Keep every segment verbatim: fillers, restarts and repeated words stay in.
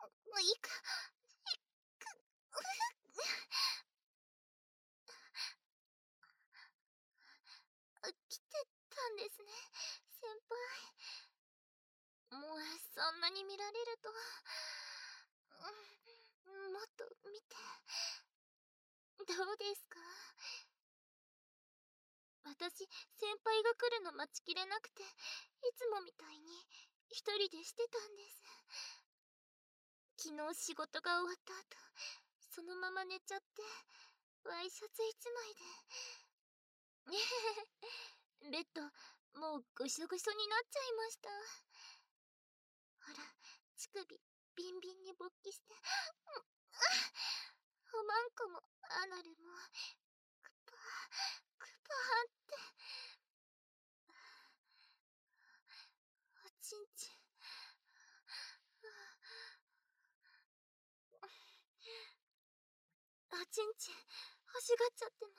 いく、いく、来てたんですね、先輩。もう、そんなに見られると、うん、もっと見て。どうですか？私、先輩が来るの待ちきれなくて、いつもみたいに一人でしてたんです。昨日仕事が終わった後、そのまま寝ちゃって、ワイシャツ一枚で。ベッド、もうぐしょぐしょになっちゃいました。ほら、乳首、ビンビンに勃起して、おまんこもアナルも、クパー、クパーって。おちんちん。おちんちん、欲しがっちゃってます。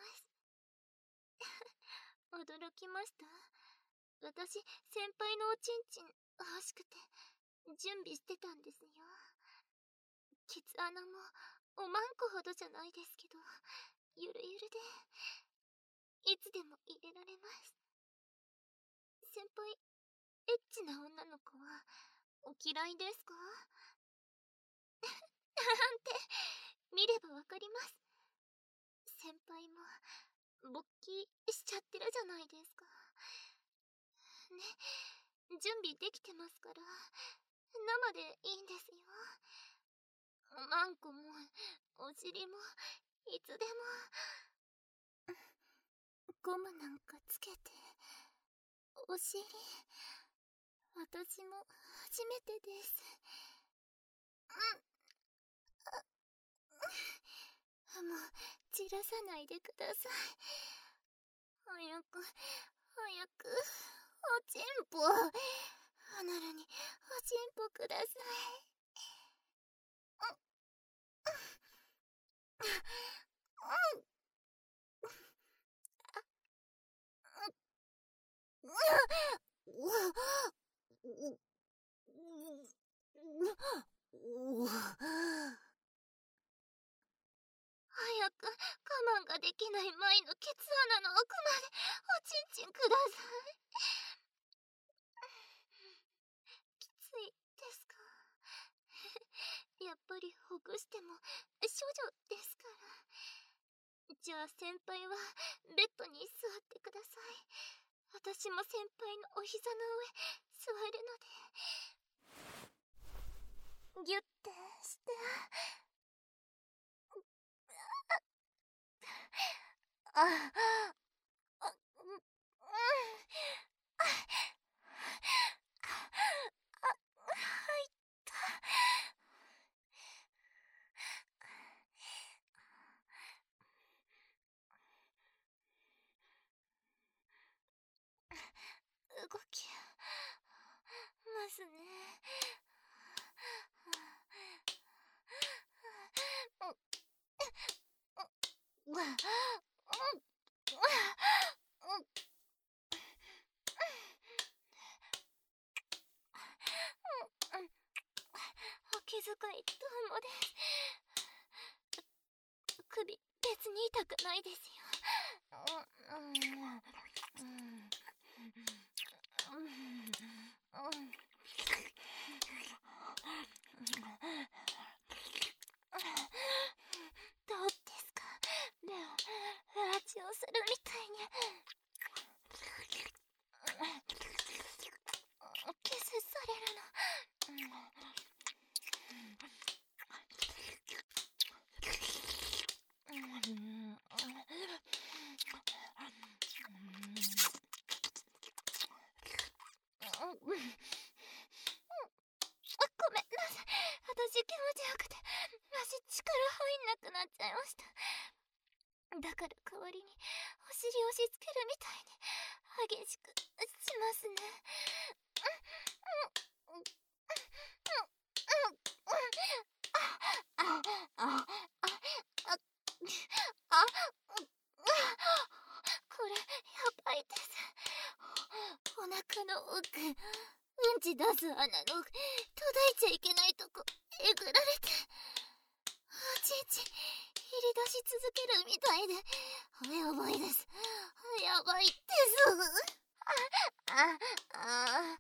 驚きました？私、先輩のおちんちん欲しくて、準備してたんですよ。ケツ穴も、おまんこほどじゃないですけど、ゆるゆるで、いつでも入れられます。先輩、エッチな女の子は、お嫌いですか？なんて、見ればわかります。先輩も、勃起しちゃってるじゃないですか。ね、準備できてますから、生でいいんですよ。おまんこも、お尻も、いつでも。ゴムなんかつけて、お尻、私も初めてです。うん。もう、散らさないでください。早く、早く、おちんぽ。アナルに、おちんぽください。早く我慢ができない前のケツ穴の奥までおちんちんください。きついですか？やっぱりほぐしても処女ですから。じゃあ先輩はベッドに座ってください。私も先輩のお膝の上座るので。ギュッてして。あ、あ、うん、うん、あ、あ、入った。動きますね。お気遣いどうもです。首別に痛くないですよ。どうですか？レオ、ラジオするみたいにキスされるの。ごめんなさい。私気持ちよくて足力入んなくなっちゃいました。だから代わりにお尻押し付けるみたいに激しくしますね。これやばいです。お腹の奥、うんち出す穴の途絶えちゃいけないとこえぐられけるみたいでやばいです。やばいです。あああ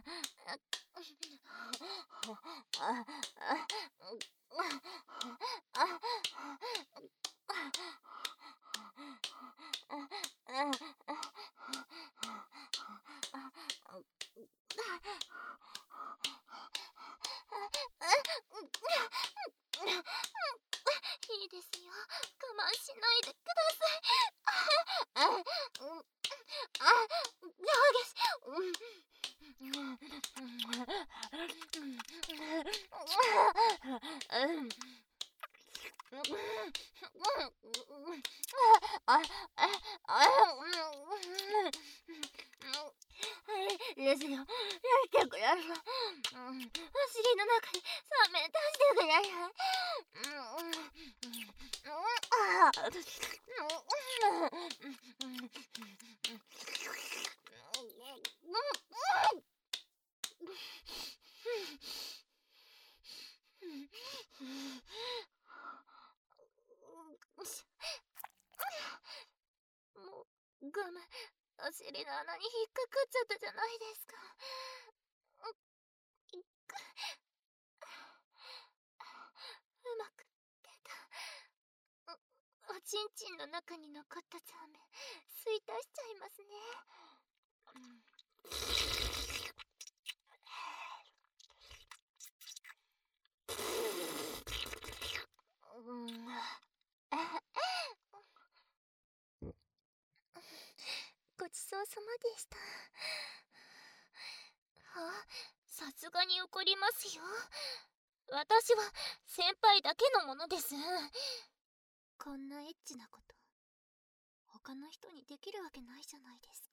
いいですよ。我慢しないでください。あ、うん、あ、ですよ。やってください。お尻の中でサメ出してください。もうガムお尻の穴に引っかかっちゃったじゃないですか。うまく出た。おちんちんの中に残ったザーメン吸い出しちゃいますね。ごちそうさまでした。あ、さすがに怒りますよ。私は先輩だけのものです。こんなエッチなこと他の人にできるわけないじゃないですか。